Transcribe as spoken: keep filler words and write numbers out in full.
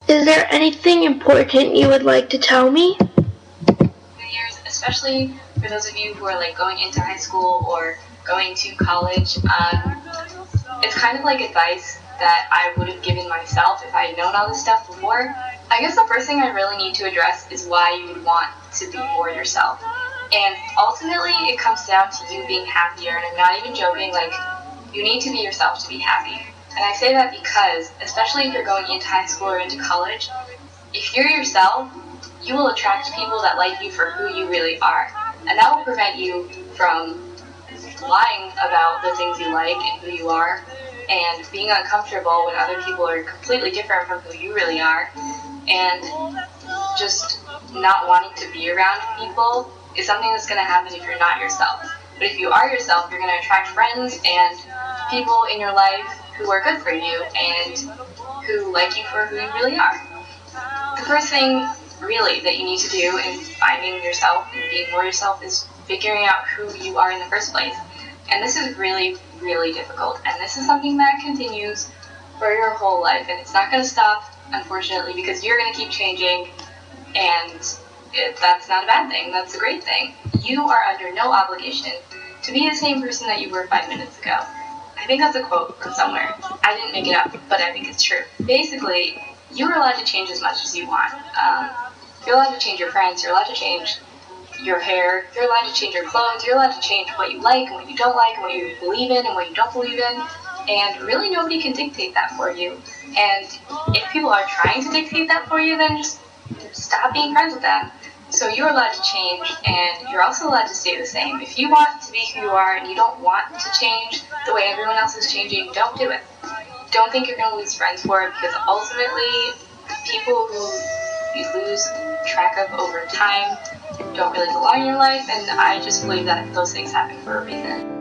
Is there anything important you would like to tell me? New Year's, especially for those of you who are like going into high school or going to college, um, it's kind of like advice that I would have given myself if I had known all this stuff before. I guess the first thing I really need to address is why you would want to be more yourself. And ultimately, it comes down to you being happier, and I'm not even joking, like, you need to be yourself to be happy. And I say that because, especially if you're going into high school or into college, if you're yourself, you will attract people that like you for who you really are. And that will prevent you from lying about the things you like and who you are, and being uncomfortable when other people are completely different from who you really are, and just not wanting to be around people is something that's going to happen if you're not yourself. But if you are yourself, you're going to attract friends and people in your life who are good for you and who like you for who you really are. The first thing really that you need to do in finding yourself and being more yourself is figuring out who you are in the first place. And this is really, really difficult. And this is something that continues for your whole life. And it's not going to stop, unfortunately, because you're going to keep changing. And it, that's not a bad thing. That's a great thing. You are under no obligation to be the same person that you were five minutes ago. I think that's a quote from somewhere. I didn't make it up, but I think it's true. Basically, you're allowed to change as much as you want. Um, you're allowed to change your friends. You're allowed to change your hair. You're allowed to change your clothes. You're allowed to change what you like and what you don't like and what you believe in and what you don't believe in. And really nobody can dictate that for you. And if people are trying to dictate that for you, then just stop being friends with them. So you're allowed to change, and you're also allowed to stay the same. If you want to be who you are and you don't want to change the way everyone else is changing, don't do it. Don't think you're going to lose friends for it, because ultimately people who you lose track of over time don't really belong in your life, and I just believe that those things happen for a reason.